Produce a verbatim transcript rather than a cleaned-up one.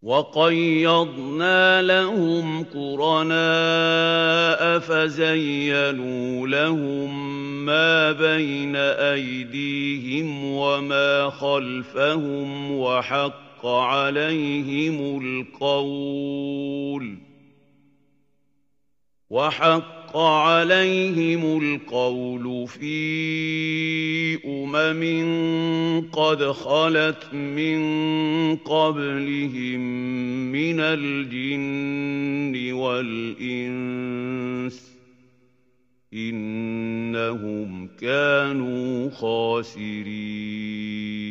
وَقَيَّضْنَا لَهُمْ قُرَنَاءَ فَزَيَّنُوا لَهُم مَّا بَيْنَ أَيْدِيهِمْ وَمَا خَلْفَهُمْ وَحَقَّ عَلَيْهِمُ الْقَوْلُ وَحَقَّ عَلَيْهِمُ الْقَوْلُ فِي أُمَمٍ قَدْ خَلَتْ مِن قَبْلِهِم مِّنَ الْجِنِّ وَالْإِنسِ ۖ إِنَّهُمْ كَانُوا خَاسِرِينَ